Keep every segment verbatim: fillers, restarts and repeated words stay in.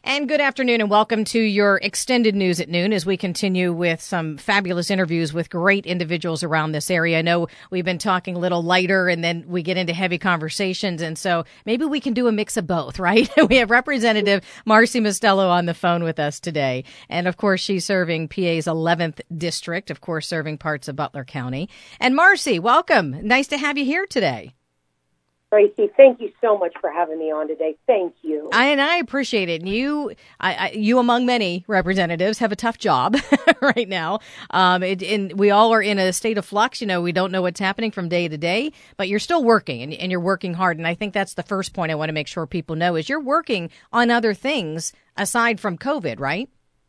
And good afternoon and welcome to your extended news at noon as we continue with some fabulous interviews with great individuals around this area. I know we've been talking a little lighter and then we get into heavy conversations. And so maybe we can do a mix of both, right? We have Representative Marcy Mostello on the phone with us today. And of course, she's serving P A's eleventh district, of course, serving parts of Butler County. And Marcy, welcome. Nice to have you here today. Tracy, thank you so much for having me on today. Thank you. I, and I appreciate it. You, I, I, you among many representatives, have a tough job right now. Um, it, and we all are in a state of flux. You know, we don't know what's happening from day to day, but you're still working and, and you're working hard. And I think that's the first point I want to make sure people know is you're working on other things aside from COVID, right?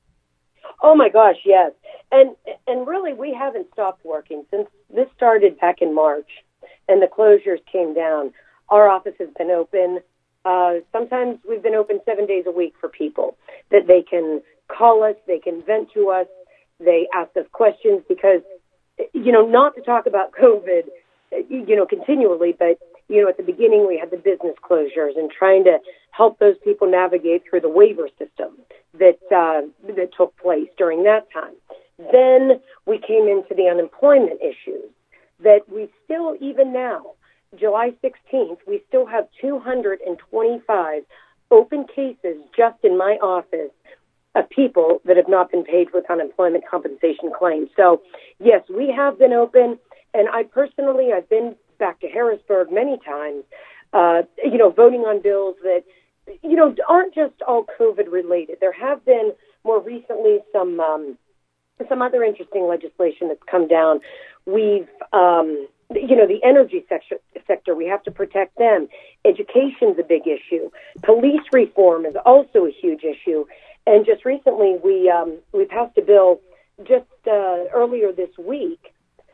Oh, my gosh, yes. And and really, we haven't stopped working since this started back in March and the closures came down. Our office has been open. Uh, sometimes we've been open seven days a week for people that they can call us, they can vent to us, they ask us questions because, you know, not to talk about COVID, you know, continually, but, you know, at the beginning we had the business closures and trying to help those people navigate through the waiver system that uh, that took place during that time. Then we came into the unemployment issues that we still, even now, July sixteenth, we still have two hundred twenty-five open cases just in my office of people that have not been paid with unemployment compensation claims. So, yes, we have been open, and I personally, I've been back to Harrisburg many times, uh, you know, voting on bills that, you know, aren't just all COVID related. There have been more recently some um, some other interesting legislation that's come down. We've um, You know, the energy sector, sector, we have to protect them. Education's a big issue. Police reform is also a huge issue. And just recently, we um, we passed a bill just uh, earlier this week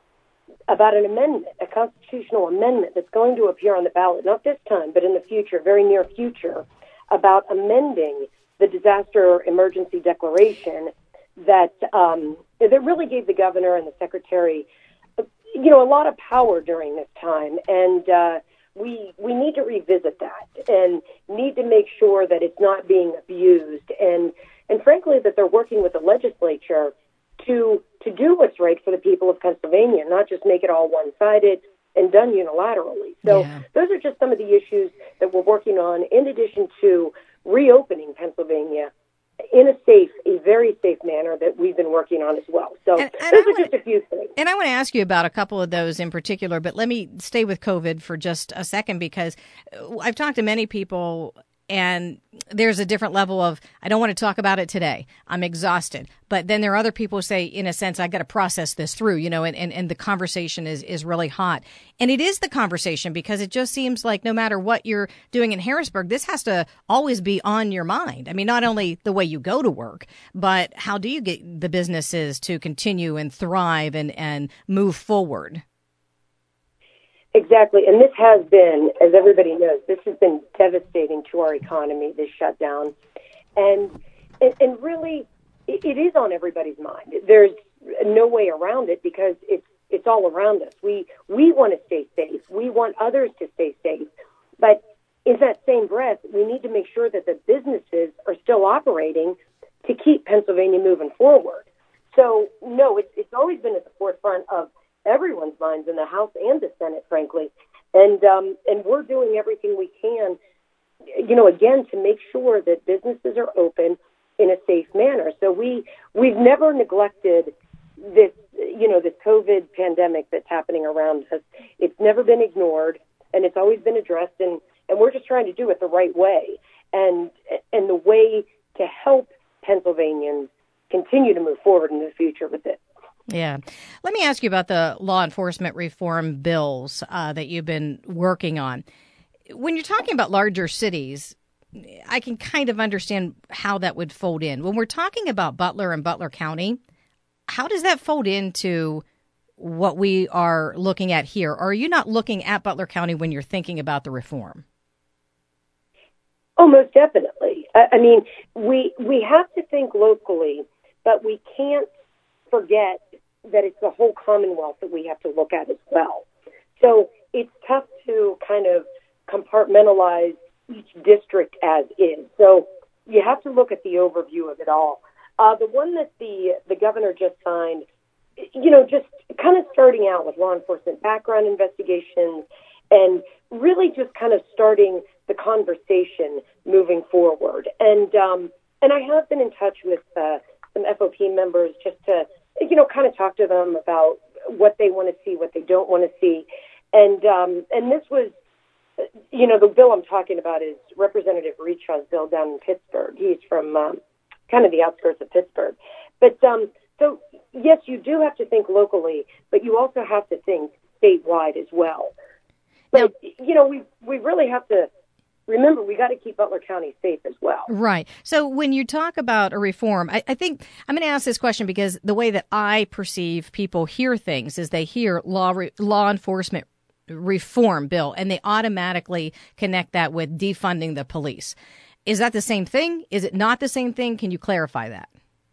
about an amendment, a constitutional amendment that's going to appear on the ballot, not this time, but in the future, very near future, about amending the disaster emergency declaration that um, that really gave the governor and the secretary you know, a lot of power during this time, and uh, we we need to revisit that and need to make sure that it's not being abused, and and frankly that they're working with the legislature to to do what's right for the people of Pennsylvania, not just make it all one-sided and done unilaterally. So yeah. Those are just some of the issues that we're working on, in addition to reopening Pennsylvania in a safe, a very safe manner that we've been working on as well. So and, and those I are just a few things. And I want to ask you about a couple of those in particular, but let me stay with COVID for just a second because I've talked to many people and there's a different level of, I don't want to talk about it today. I'm exhausted. But then there are other people who say, in a sense, I got to process this through, you know, and, and, and the conversation is, is really hot. And it is the conversation because it just seems like no matter what you're doing in Harrisburg, this has to always be on your mind. I mean, not only the way you go to work, but how do you get the businesses to continue and thrive and, and move forward? Exactly. And this has been, as everybody knows, this has been devastating to our economy, this shutdown. And and, and really, it, it is on everybody's mind. There's no way around it because it's it's all around us. We we want to stay safe. We want others to stay safe. But in that same breath, we need to make sure that the businesses are still operating to keep Pennsylvania moving forward. So, no, it's, it's always been at the forefront of everyone's minds in the House and the Senate, frankly. And um, and we're doing everything we can, you know, again, to make sure that businesses are open in a safe manner. So we, we've never neglected this, you know, this COVID pandemic that's happening around us. It's never been ignored, and it's always been addressed, and, and we're just trying to do it the right way. And and the way to help Pennsylvanians continue to move forward in the future with it. Yeah. Let me ask you about the law enforcement reform bills uh, that you've been working on. When you're talking about larger cities, I can kind of understand how that would fold in. When we're talking about Butler and Butler County, how does that fold into what we are looking at here? Or are you not looking at Butler County when you're thinking about the reform? Oh, most definitely. I, I mean, we we have to think locally, but we can't forget that it's the whole Commonwealth that we have to look at as well. So it's tough to kind of compartmentalize each district as is. So you have to look at the overview of it all. Uh, the one that the the governor just signed, you know, just kind of starting out with law enforcement background investigations and really just kind of starting the conversation moving forward. And um, and I have been in touch with uh, some F O P members just to, you know, kind of talk to them about what they want to see, what they don't want to see. And um, and this was, you know, the bill I'm talking about is Representative Richaw's bill down in Pittsburgh. He's from um, kind of the outskirts of Pittsburgh. But um, so, yes, you do have to think locally, but you also have to think statewide as well. But, now, you know, we we really have to remember we got to keep Butler County safe as well. Right. So when you talk about a reform, I, I think I'm going to ask this question because the way that I perceive people hear things is they hear law re, law enforcement reform bill and they automatically connect that with defunding the police. Is that the same thing? Is it not the same thing? Can you clarify that?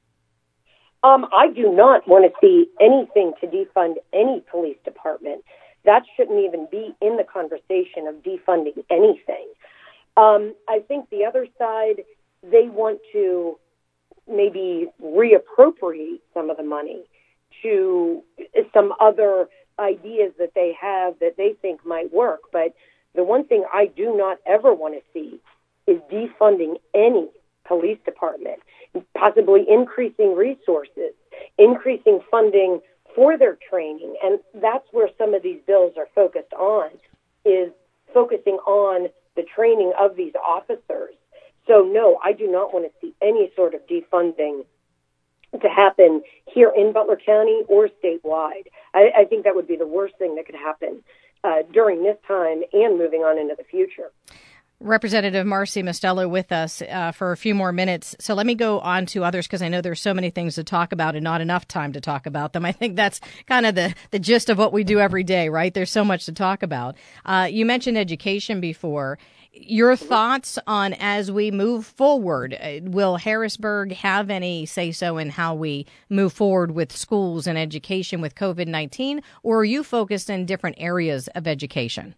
Um, I do not want to see anything to defund any police department. That shouldn't even be in the conversation of defunding anything. Um, I think the other side, they want to maybe reappropriate some of the money to some other ideas that they have that they think might work. But the one thing I do not ever want to see is defunding any police department, possibly increasing resources, increasing funding for their training. And that's where some of these bills are focused on, is focusing on the training of these officers. So, no, I do not want to see any sort of defunding to happen here in Butler County or statewide. I, I think that would be the worst thing that could happen uh, during this time and moving on into the future. Representative Marcy Mostello with us uh, for a few more minutes. So let me go on to others because I know there's so many things to talk about and not enough time to talk about them. I think that's kind of the, the gist of what we do every day, right? There's so much to talk about. Uh, you mentioned education before. Your thoughts on as we move forward, will Harrisburg have any say-so in how we move forward with schools and education with COVID nineteen, or are you focused in different areas of education?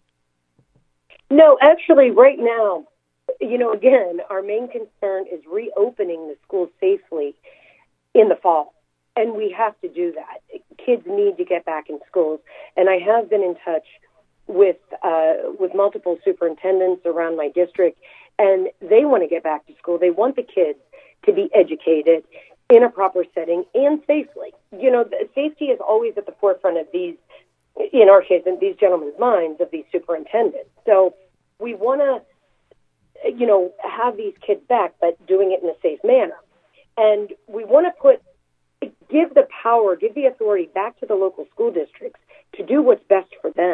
No, actually, right now, you know, again, our main concern is reopening the schools safely in the fall, and we have to do that. Kids need to get back in schools, and I have been in touch with uh, with multiple superintendents around my district, and they want to get back to school. They want the kids to be educated in a proper setting and safely. You know, safety is always at the forefront of these, in our case, in these gentlemen's minds of these superintendents. So we want to, you know, have these kids back, but doing it in a safe manner. And we want to put, give the power, give the authority back to the local school districts to do what's best for them.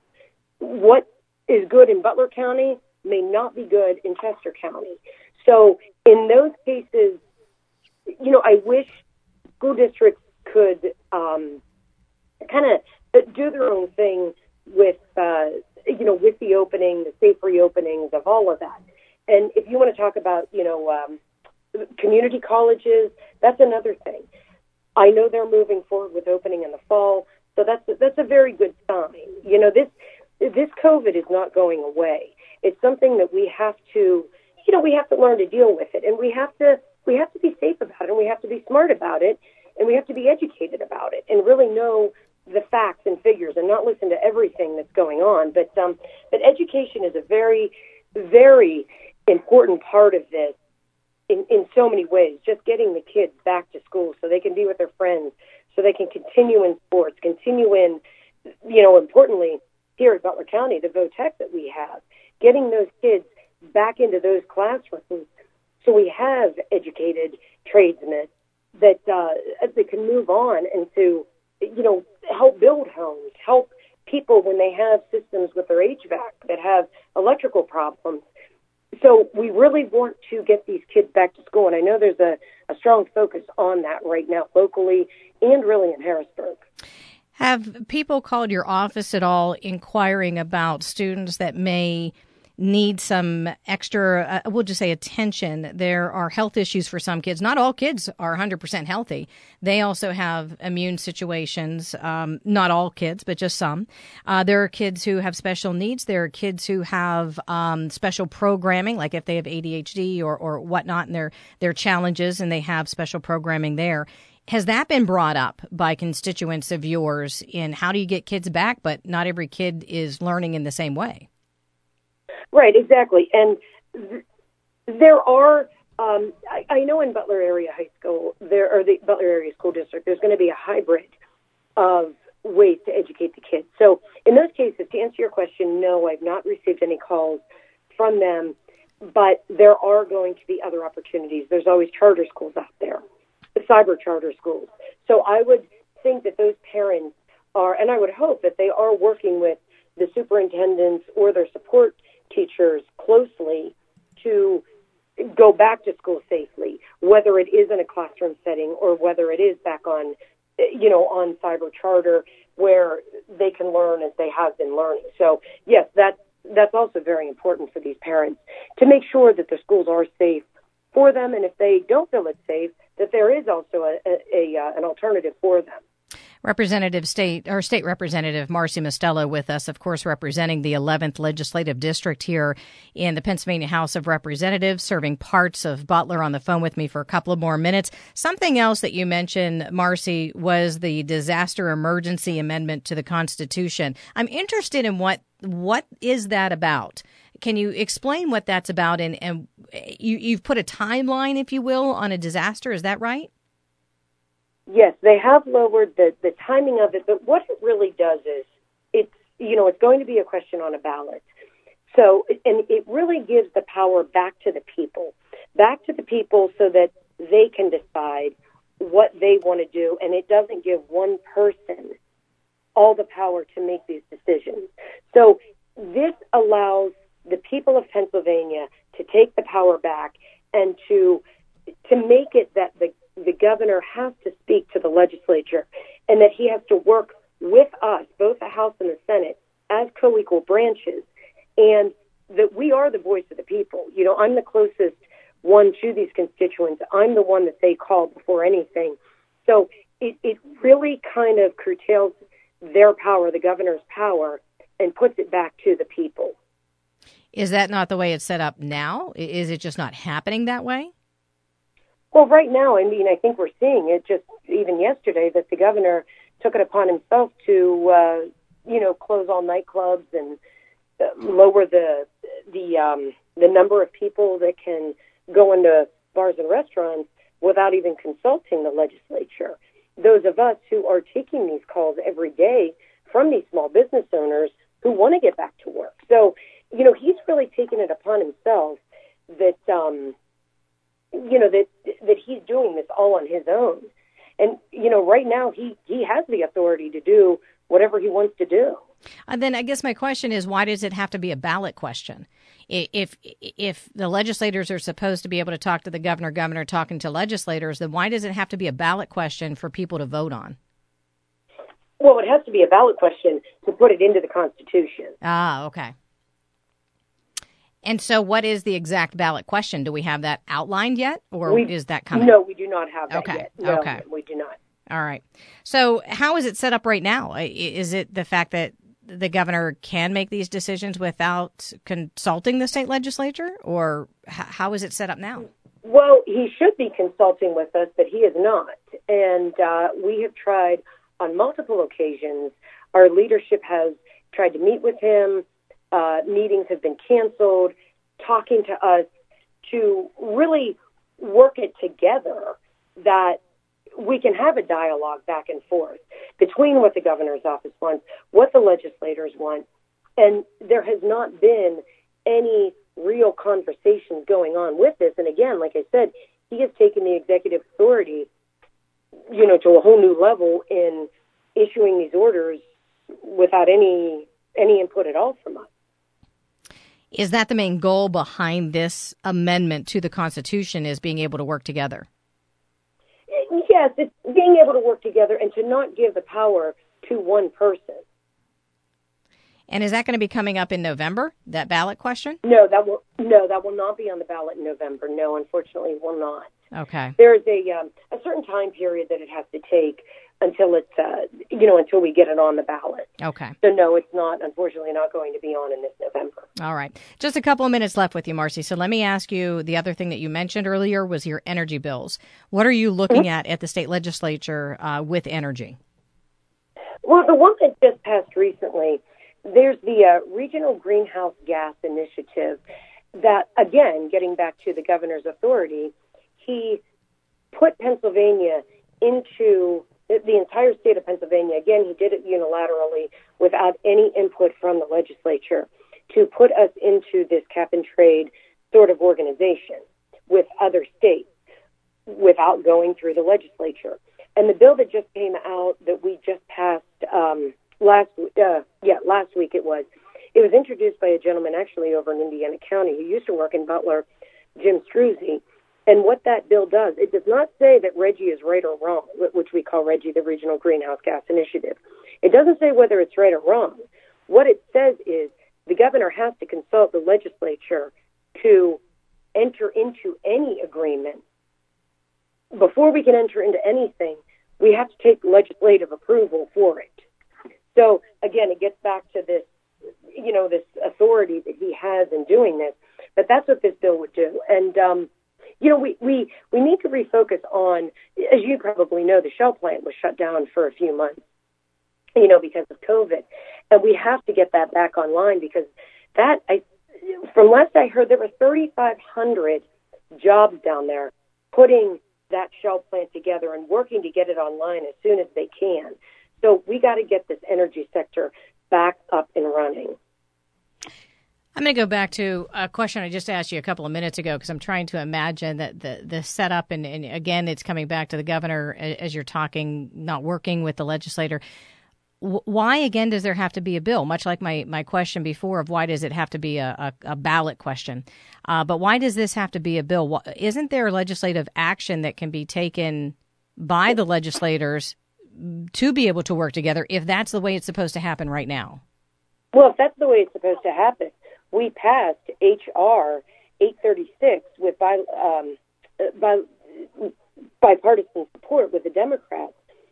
What is good in Butler County may not be good in Chester County. So in those cases, you know, I wish school districts could um, kind of do their own thing with, uh, you know, with the opening, the safe reopenings of all of that. And if you want to talk about, you know, um, community colleges, that's another thing. I know they're moving forward with opening in the fall, so that's a, that's a very good sign. You know, this this COVID is not going away. It's something that we have to, you know, we have to learn to deal with it, and we have to we have to be safe about it, and we have to be smart about it, and we have to be educated about it, and really know the facts and figures, and not listen to everything that's going on. But um, but education is a very, very important part of this. In, in so many ways, just getting the kids back to school so they can be with their friends, so they can continue in sports, continue in, you know, importantly, here at Butler County, the VOTEC that we have, getting those kids back into those classrooms so we have educated tradesmen that, uh, that can move on and to, you know, help build homes, help people when they have systems with their H V A C that have electrical problems. So we really want to get these kids back to school, and I know there's a, a strong focus on that right now locally and really in Harrisburg. Have people called your office at all inquiring about students that may need some extra, uh, we'll just say attention. There are health issues for some kids. Not all kids are one hundred percent healthy. They also have immune situations. Um, not all kids, but just some. Uh, there are kids who have special needs. There are kids who have um, special programming, like if they have A D H D or, or whatnot, and their their challenges, and they have special programming there. Has that been brought up by constituents of yours in how do you get kids back, but not every kid is learning in the same way? Right, exactly. And th- there are, um, I, I know in Butler Area High School, there or the Butler Area School District, there's going to be a hybrid of ways to educate the kids. So in those cases, to answer your question, no, I've not received any calls from them, but there are going to be other opportunities. There's always charter schools out there, the cyber charter schools. So I would think that those parents are, and I would hope that they are working with the superintendents or their support teachers closely to go back to school safely, whether it is in a classroom setting or whether it is back on, you know, on cyber charter where they can learn as they have been learning. So yes, that that's also very important for these parents to make sure that the schools are safe for them, and if they don't feel it's safe, that there is also a, a, a uh, an alternative for them. Representative State or State Representative Marcy Mostello with us, of course, representing the eleventh Legislative District here in the Pennsylvania House of Representatives, serving parts of Butler, on the phone with me for a couple of more minutes. Something else that you mentioned, Marcy, was the Disaster Emergency Amendment to the Constitution. I'm interested in what what is that about? Can you explain what that's about? And, and you, you've put a timeline, if you will, on a disaster. Is that right? Yes, they have lowered the, the timing of it, but what it really does is it's, you know, it's going to be a question on a ballot. So, and it really gives the power back to the people, back to the people so that they can decide what they want to do, and it doesn't give one person all the power to make these decisions. So this allows the people of Pennsylvania to take the power back and to to make it that the the governor has to speak to the legislature and that he has to work with us, both the House and the Senate, as co-equal branches, and that we are the voice of the people. You know, I'm the closest one to these constituents. I'm the one that they call before anything. So it, it really kind of curtails their power, the governor's power, and puts it back to the people. Is that not the way it's set up now? Is it just not happening that way? Well, right now, I mean, I think we're seeing it just even yesterday that the governor took it upon himself to, uh, you know, close all nightclubs and uh, lower the the um, the number of people that can go into bars and restaurants without even consulting the legislature. Those of us who are taking these calls every day from these small business owners who want to get back to work. So, you know, he's really taken it upon himself that, um, you know, that that he's doing this all on his own. And, you know, right now he, he has the authority to do whatever he wants to do. And then I guess my question is, why does it have to be a ballot question? If if the legislators are supposed to be able to talk to the governor, governor talking to legislators, then why does it have to be a ballot question for people to vote on? Well, it has to be a ballot question to put it into the Constitution. Ah, okay. And so what is the exact ballot question? Do we have that outlined yet, or we, is that coming? No, we do not have that okay. yet. No, okay. we do not. All right. So how is it set up right now? Is it the fact that the governor can make these decisions without consulting the state legislature, or how is it set up now? Well, he should be consulting with us, but he is not. And uh, we have tried on multiple occasions. Our leadership has tried to meet with him. Uh, meetings have been canceled, talking to us to really work it together that we can have a dialogue back and forth between what the governor's office wants, what the legislators want. And there has not been any real conversations going on with this. And again, like I said, he has taken the executive authority, you know, to a whole new level in issuing these orders without any any input at all from us. Is that the main goal behind this amendment to the Constitution, is being able to work together? Yes, it's being able to work together and to not give the power to one person. And is that going to be coming up in November, that ballot question? No, that will no, that will not be on the ballot in November. No, unfortunately, it will not. Okay. There is a um, a certain time period that it has to take until it's uh, you know until we get it on the ballot. Okay. So no, it's not. Unfortunately, not going to be on in this November. All right. Just a couple of minutes left with you, Marcy. So let me ask you, the other thing that you mentioned earlier was your energy bills. What are you looking mm-hmm. at at the state legislature uh, with energy? Well, the one that just passed recently, there's the uh, Regional Greenhouse Gas Initiative that, again, getting back to the governor's authority, he put Pennsylvania into the entire state of Pennsylvania. Again, he did it unilaterally without any input from the legislature to put us into this cap and trade sort of organization with other states without going through the legislature. And the bill that just came out that we just passed um, last uh, yeah last week it was it was introduced by a gentleman actually over in Indiana County who used to work in Butler, Jim Struzzi. And what that bill does, it does not say that RGGI is right or wrong, which we call RGGI, the Regional Greenhouse Gas Initiative. It doesn't say whether it's right or wrong. What it says is the governor has to consult the legislature to enter into any agreement. Before we can enter into anything, we have to take legislative approval for it. So, again, it gets back to this, you know, this authority that he has in doing this. But that's what this bill would do. And, um, you know, we, we, we need to refocus on, as you probably know, the Shell plant was shut down for a few months, you know, because of COVID. And we have to get that back online because that, I, from last I heard, there were thirty-five hundred jobs down there putting that Shell plant together and working to get it online as soon as they can. So we got to get this energy sector back up and running. I'm going to go back to a question I just asked you a couple of minutes ago because I'm trying to imagine that the, the setup, and, and again, it's coming back to the governor as you're talking, not working with the legislator. Why, again, does there have to be a bill? Much like my, my question before of why does it have to be a, a, a ballot question? Uh, but why does this have to be a bill? Isn't there legislative action that can be taken by the legislators to be able to work together if that's the way it's supposed to happen right now? Well, if that's the way it's supposed to happen, we passed H R eight thirty-six with bi, um, bi, bipartisan support with the Democrats.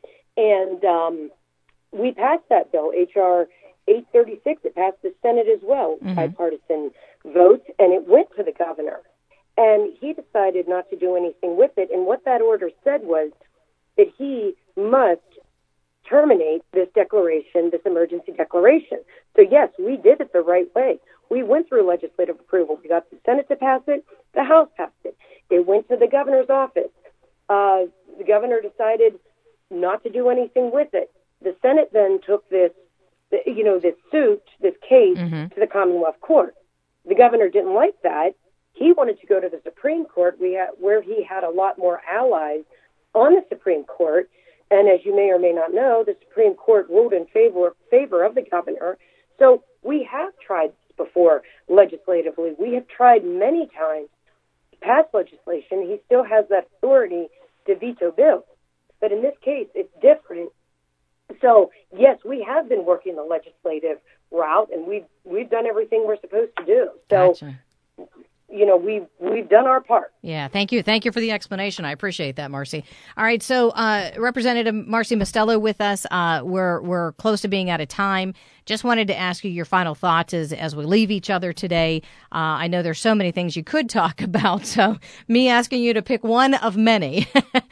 And um, we passed that bill, H R eight thirty-six. It passed the Senate as well, mm-hmm. bipartisan vote, and it went to the governor. And he decided not to do anything with it. And what that order said was that he must terminate this declaration, this emergency declaration. So, yes, we did it the right way. We went through legislative approval. We got the Senate to pass it. The House passed it. It went to the governor's office. Uh, the governor decided not to do anything with it. The Senate then took this, you know, this suit, this case mm-hmm. to the Commonwealth Court. The governor didn't like that. He wanted to go to the Supreme Court, we had, where he had a lot more allies on the Supreme Court. And as you may or may not know, the Supreme Court ruled in favor favor of the governor. So we have tried before legislatively. We have tried many times to pass legislation. He still has that authority to veto bills. But in this case, it's different. So, yes, we have been working the legislative route, and we've, we've done everything we're supposed to do. So, gotcha. You know, we've, we've done our part. Yeah, thank you. Thank you for the explanation. I appreciate that, Marcy. All right, so uh, Representative Marcy Mostello with us. Uh, we're we're close to being out of time. Just wanted to ask you your final thoughts as, as we leave each other today. Uh, I know there's so many things you could talk about, so me asking you to pick one of many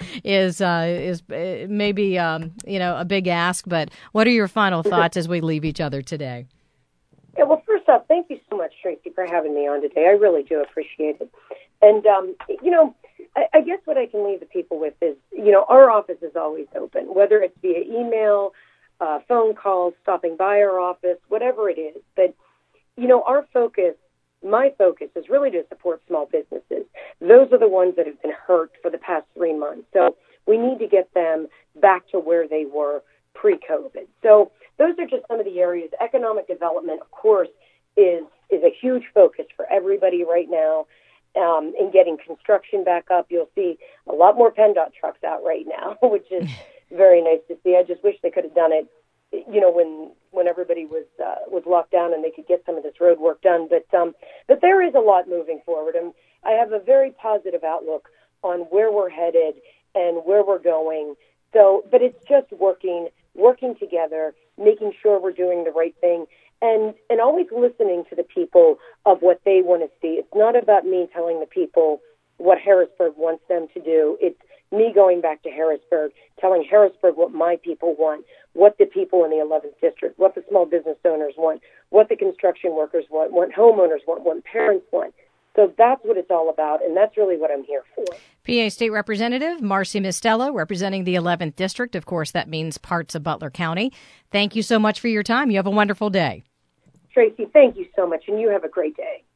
is uh, is maybe um, you know a big ask. But what are your final thoughts as we leave each other today? Yeah, well, first off, thank you so much, Tracy, for having me on today. I really do appreciate it. And, um, you know, I, I guess what I can leave the people with is, you know, our office is always open, whether it's via email, uh, phone calls, stopping by our office, whatever it is. But, you know, our focus, my focus is really to support small businesses. Those are the ones that have been hurt for the past three months. So we need to get them back to where they were pre-COVID. So those are just some of the areas. Economic development, of course, is is a huge focus for everybody right now. Um, in getting construction back up, you'll see a lot more PennDOT trucks out right now, which is very nice to see. I just wish they could have done it, you know, when when everybody was uh, was locked down and they could get some of this road work done. But um, but there is a lot moving forward, and I have a very positive outlook on where we're headed and where we're going. So, but it's just working, working together, making sure we're doing the right thing, and and always listening to the people of what they want to see. It's not about me telling the people what Harrisburg wants them to do. It's me going back to Harrisburg, telling Harrisburg what my people want, what the people in the eleventh District, what the small business owners want, what the construction workers want, what homeowners want, what parents want. So that's what it's all about, and that's really what I'm here for. P A State Representative Marcy Mistello, representing the eleventh District. Of course, that means parts of Butler County. Thank you so much for your time. You have a wonderful day. Tracy, thank you so much, and you have a great day.